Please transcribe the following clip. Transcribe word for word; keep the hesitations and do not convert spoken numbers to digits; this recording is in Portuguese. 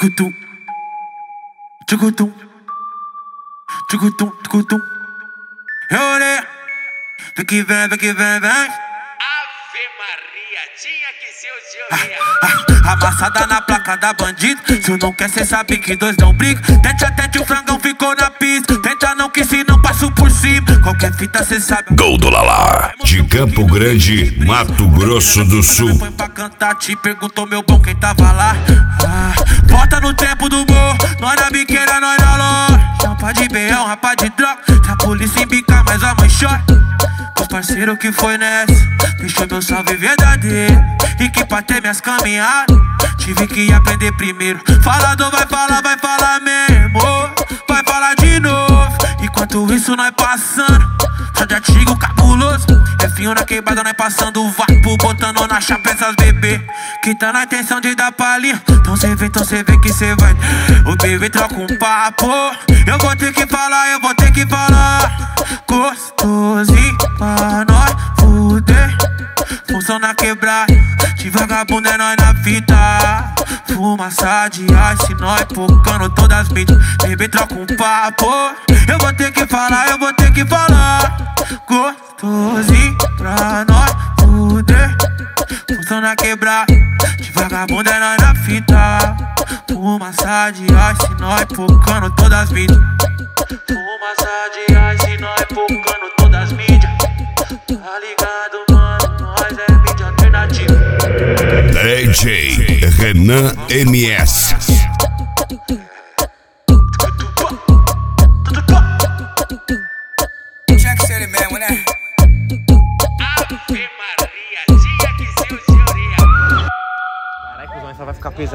Tchucutum, tchucutum, tchucutum, tchucutum. Eu orei, vem que vem, vem que vem, vem. Ave Maria, tinha que ser o senhor. Ah, amassada na placa da bandida. Se não quer, cê sabe que dois não brigam. Tente a tente, o frangão ficou na pista. Tenta não que se não passo por cima. Qualquer fita cê sabe. Gol do Lala, de Campo Grande, Mato Grosso do Sul. Foi pra cantar, te perguntou meu bom quem tava lá. Ah, volta no tempo do morro, nós na biqueira, nós na loja. Champa de beião, rapa de droga. Se a polícia embicar, mas a mãe chora. Os parceiro que foi nessa, deixou meu salve verdadeiro. E que pra ter minhas caminhadas, tive que aprender primeiro. Falador vai falar, vai falar mesmo. Vai falar de novo. Enquanto isso nós passando, só de artigo cabuloso. É fio na quebrada, nós passando o vapo, botando na chapa essas bebê que tá na intenção de dar palhinha. Então cê vê, então cê vê que cê vai. O bebê troca um papo. Eu vou ter que falar, eu vou ter que falar. Gostosinho pra nós fuder. Função na quebrada, de vagabundo é nós na fita. Fumaça de ice, nós pocando todas as mídias. Bebê troca um papo. Eu vou ter que falar, eu vou ter que falar. Gostosinho pra nós fuder. Função na quebrada, de vagabundo é nós na fita. Fumaça de ice, nós pocando todas as mídias. Fumaça de ice, nós pocando todas as mídias. Tá ligado, mano? Nós é mídia alternativa. D J Renan M S. Tinha que ser ele mesmo, né? Ave Maria, tinha que ser o senhor. Caralho, cuzão, só vai ficar pesado.